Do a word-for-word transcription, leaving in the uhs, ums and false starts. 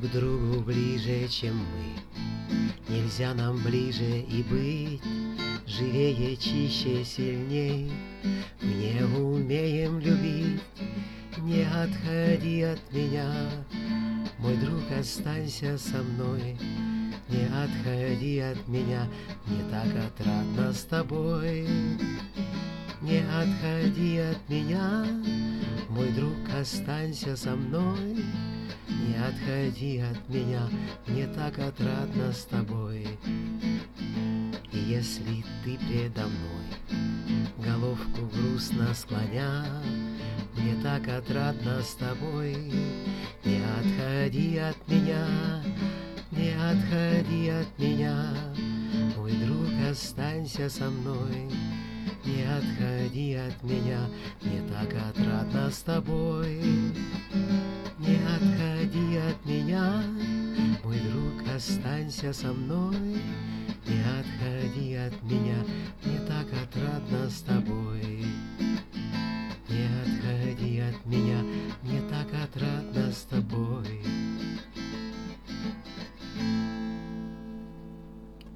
к другу ближе, чем мы. Нельзя нам ближе и быть, живее, чище, сильней. Мы не умеем любить, не отходи от меня. Мой друг, останься со мной, не отходи от меня. Мне так отрадно с тобой. Не отходи от меня, мой друг, останься со мной. Не отходи от меня, мне так отрадно с тобой. И если ты предо мной, головку грустно склоня, мне так отрадно с тобой. Не отходи от меня, не отходи от меня, мой друг, останься со мной. Не отходи от меня, мне так отрадно с тобой. Не отходи от меня, мой друг, останься со мной. Не отходи от меня, мне так отрадно с тобой. Не отходи от меня, мне так отрадно с тобой.